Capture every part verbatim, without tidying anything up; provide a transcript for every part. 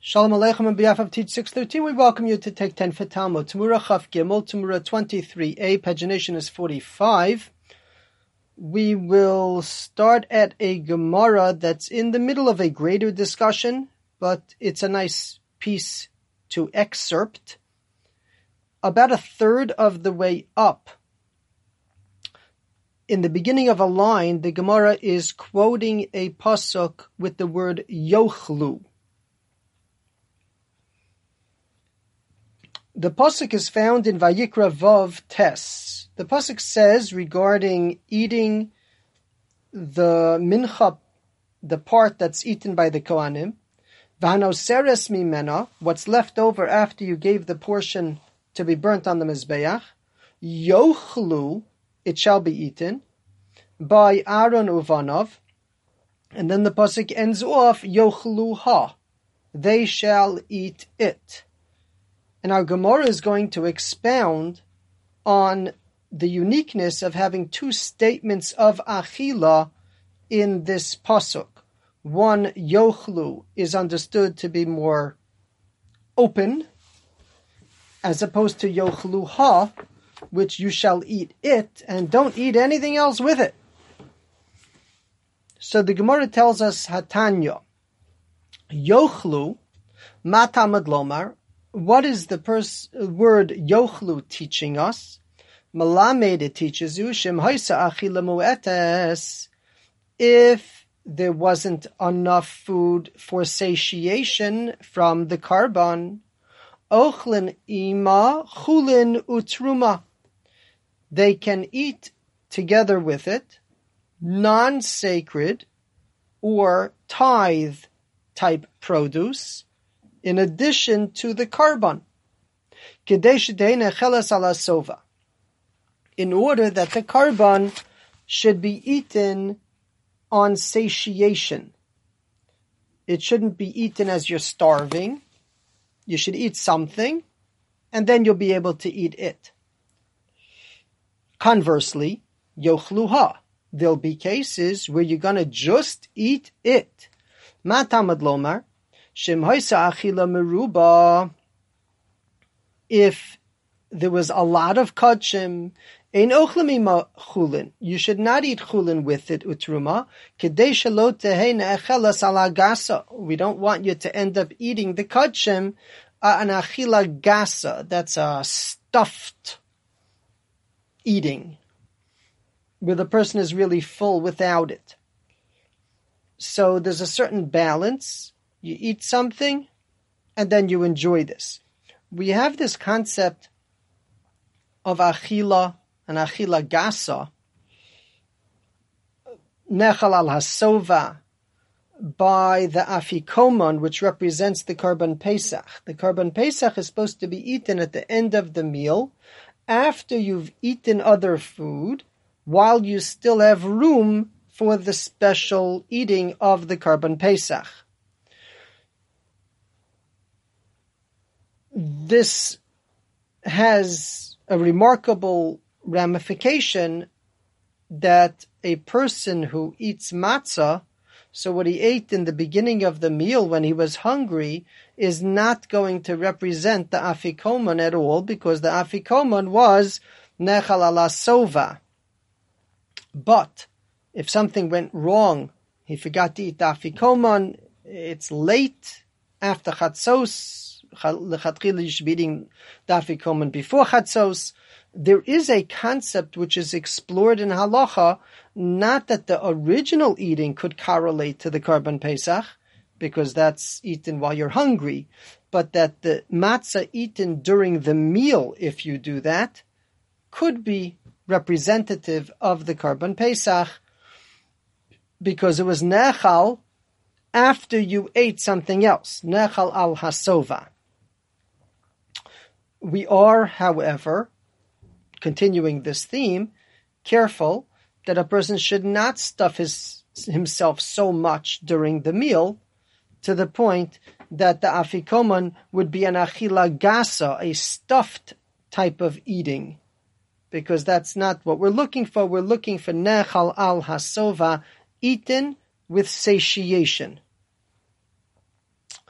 Shalom Aleichem on behalf of Teach six thirteen, we welcome you to take ten for Talmud. Tamura Chaf Gimel, Tamura twenty-three a, pagination is forty-five. We will start at a Gemara that's in the middle of a greater discussion, but it's a nice piece to excerpt. About a third of the way up, in the beginning of a line, the Gemara is quoting a pasuk with the word yochlu. The pasuk is found in Vayikra Vav Tes. The pasuk says regarding eating the mincha, the part that's eaten by the Kohanim, v'hanoseres mimena, what's left over after you gave the portion to be burnt on the Mizbeach, yochlu, it shall be eaten, by Aaron Uvanov, and then the pasuk ends off, yochlu ha, they shall eat it. And our Gemara is going to expound on the uniqueness of having two statements of achila in this pasuk. One, yochlu, is understood to be more open, as opposed to yochlu ha, which you shall eat it, and don't eat anything else with it. So the Gemara tells us, Hatanya, yochlu, matamad lomar, what is the pers- word yochlu teaching us? Malamed, it teaches you, shem haisa achila mu'etes, if there wasn't enough food for satiation from the carbon, ochlin ima chulin utruma, they can eat together with it non-sacred or tithe type produce, in addition to the carbon, in order that the carbon should be eaten on satiation. It shouldn't be eaten as you're starving. You should eat something, and then you'll be able to eat it. Conversely, yochluha, there'll be cases where you're going to just eat it. Matamad lomar, Shem haisa achila meruba, if there was a lot of kachim, ein ochlamima chulin, you should not eat chulin with it, utruma, kedei shelo teheina echelas ala gasa, we don't want you to end up eating the kachim, uh, an achila gasa, that's a stuffed eating, where the person is really full without it. So there's a certain balance. You eat something, and then you enjoy this. We have this concept of achila and achila gasa, nechal al hasova, by the afikoman, which represents the Karban Pesach. The Karban Pesach is supposed to be eaten at the end of the meal, after you've eaten other food, while you still have room for the special eating of the Karban Pesach. This has a remarkable ramification that a person who eats matzah, so what he ate in the beginning of the meal when he was hungry, is not going to represent the afikoman at all, because the afikoman was nechal ala sova. But if something went wrong, he forgot to eat the afikoman, it's late after chatzos, lechatchila you should be eating the afikoman before chatzos. There is a concept which is explored in halacha, not that the original eating could correlate to the Karban Pesach, because that's eaten while you're hungry, but that the matzah eaten during the meal, if you do that, could be representative of the Karban Pesach, because it was nechal after you ate something else, nechal al hasova. We are, however, continuing this theme, careful that a person should not stuff his himself so much during the meal to the point that the afikoman would be an achila gasa, a stuffed type of eating, because that's not what we're looking for. We're looking for nechal al hasova, eaten with satiation.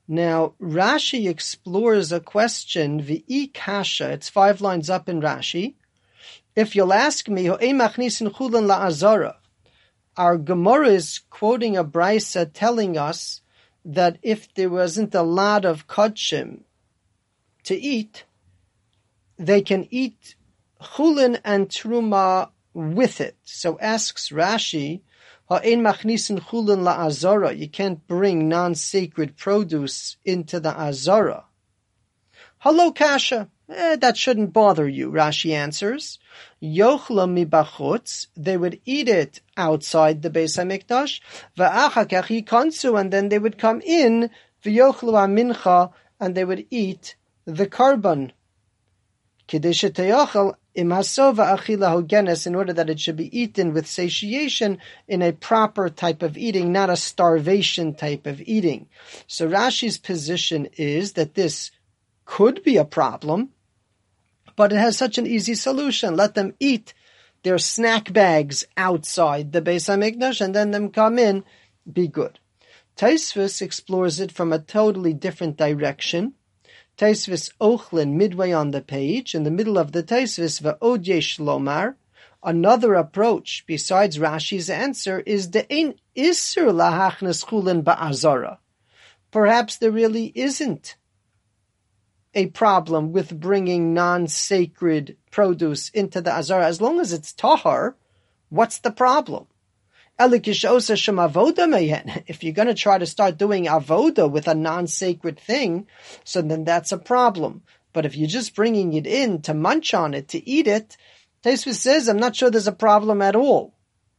Now, Rashi explores a question, V'i kasha, it's five lines up in Rashi. If you'll ask me, Ho'ei machnisin chulin la'azara, our Gemara is quoting a brisa telling us that if there wasn't a lot of kodshim to eat, they can eat chulin and truma with it. So asks Rashi, Ha'ein machnisin chulin la'azara, you can't bring non-sacred produce into the azara. Hello, kasha. Eh, that shouldn't bother you, Rashi answers. Yochla mibachutz, they would eat it outside the Beis HaMikdash, va'achakach yikonsu, and then they would come in, v'yochlu amincha, and they would eat the carbon. Kidei sheteyochel im hasova achila hogenes, in order that it should be eaten with satiation in a proper type of eating, not a starvation type of eating. So Rashi's position is that this could be a problem, but it has such an easy solution. Let them eat their snack bags outside the Beis HaMikdash and then them come in, be good. Taisvis explores it from a totally different direction. Taisvis Ochlin, midway on the page, in the middle of the Taisvis, Va'od yesh lomar, another approach besides Rashi's answer is the ein isur lahachnes chulin ba'azara. Perhaps there really isn't a problem with bringing non-sacred produce into the azara. As long as it's tahar, what's the problem? If you're going to try to start doing avoda with a non-sacred thing, so then that's a problem. But if you're just bringing it in to munch on it, to eat it, Tosfos says, I'm not sure there's a problem at all.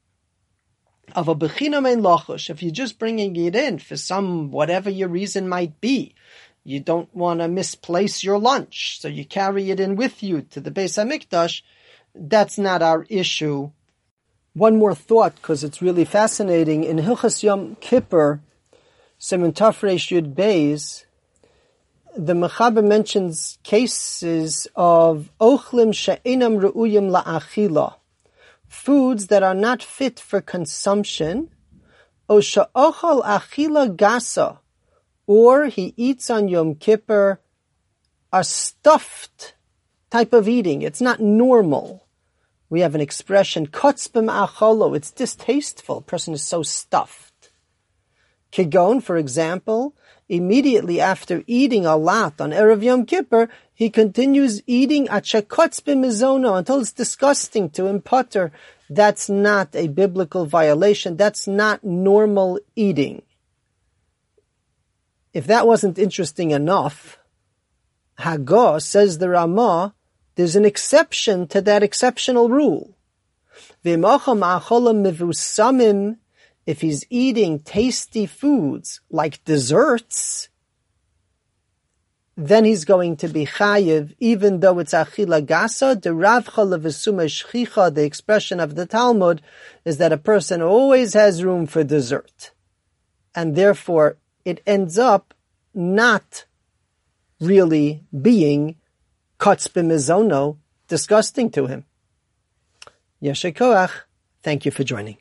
If you're just bringing it in for some, whatever your reason might be, you don't want to misplace your lunch, so you carry it in with you to the Beis HaMikdash, that's not our issue. One more thought, because it's really fascinating. In Hilchas Yom Kippur, Siman Tafresh Yud Beis, the Mechaber mentions cases of ochlim she'enam re'uyim la'achila, foods that are not fit for consumption, o she'ochal achila gasa, or he eats on Yom Kippur a stuffed type of eating. It's not normal. We have an expression, kotzbim acholo, it's distasteful. A person is so stuffed. Kigon, for example, immediately after eating a lot on Erev Yom Kippur, he continues eating at shekotzbim mizono until it's disgusting to him putter. That's not a biblical violation. That's not normal eating. If that wasn't interesting enough, Hagah, says the Ramah, there's an exception to that exceptional rule. If he's eating tasty foods like desserts, then he's going to be chayiv, even though it's achila gasa. The Ravcha levesuma shchicha, the expression of the Talmud, is that a person always has room for dessert. And therefore, it ends up not really being kotzbim mizono, disgusting to him. Yeshe koach. Thank you for joining.